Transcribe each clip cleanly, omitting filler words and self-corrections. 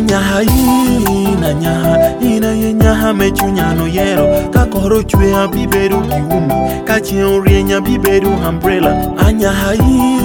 Anyaha ina nyaha ina ye nyaha mechunyano yero kakoro chwe abiberu giumi kachi orienya biberu umbrella. Anyaha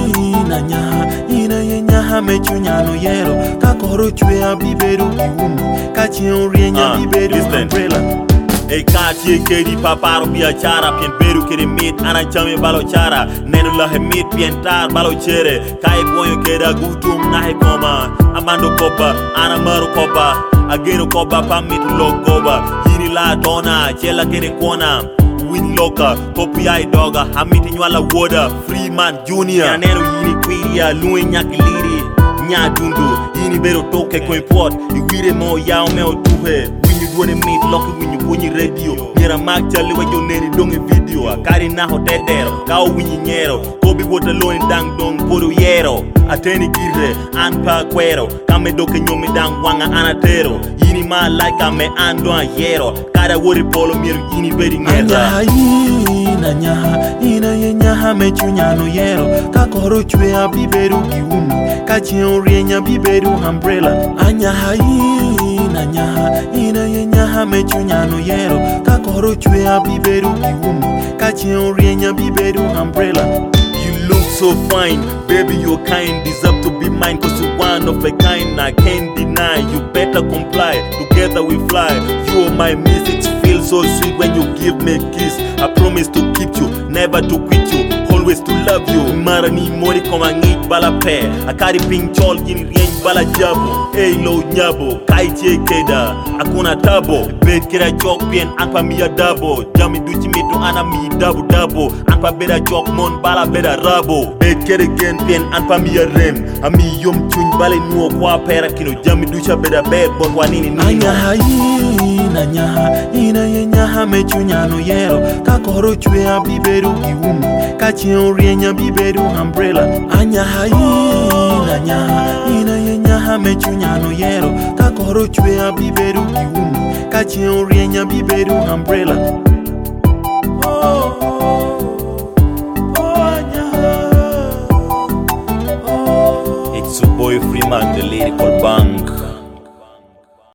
ina nyaha ina ye nyaha mechunyano yero kakoro chwe abiberu giumi kachi orienya biberu umbrella. Ei kati kedi paparo biachara pien beru kedi mit ana chame balo chara nenu lahe mit pien tar balo chere kai boyo keda gutum nahe koma amando kopa ana maru kopa ageno kopa pamit logoba yini la dona chela kene kona win loka kopi ai doga hamiti nywala woda Freeman Junior nenu yini kwiria luwe nyakiliri nya dundu yini bero toke ko import iwire mo yao meo tuhe when you meet lucky when you put your radio Nira mag chali wa yo neri donge video Kari na hotedero Kao winyi nyero Kobi wota loin dang dong podo yero Ateni gire anpa kwero Kame doke nyomi dang wanga anatero Yini ma like ame ando an yero Kada wori polo miru yini bedi ngera Anyaha ina nyaha ina ye nyaha mechunyano yero Kakoro chwe abiberu giumi Kachi orienya biberu umbrella. Anyaha ina nyaha ina ye nyaha mechunyano yero kakoro chwe abiberu giumi kachi orienya biberu umbrella. You look so fine, baby you're kind, deserve to be mine cause you're one of a kind, I can't deny, you better comply, together we fly, you are my miss, it feels so sweet when you give me a kiss, I promise to keep you, never to quit you, always to love you, mara ni mori koma ngit bala pe, akari ping chol gini rieng bala jabo, hey lo nyabo, kai che keda, akuna tabo, bet kira jok pien anpa miya dabo, jami duchi mito ana mi dabo dabo, anpa beda jok mon bala beda rabo, bet kere gen pien anpa miya rem, ami yom chun bale nuo kwa pera kino, jami ducha beda bed bon wanini nino. Anyaha ina nyaha ina ye nyaha mechunyano yero kakoro chwe abiberu giumi kachi orienya biberu umbrella. Anyaha ina nyaha ina ye nyaha mechunyano yero kakoro chwe abiberu giumi kachi orienya biberu umbrella. It's your boy Freeman, the lyrical bank.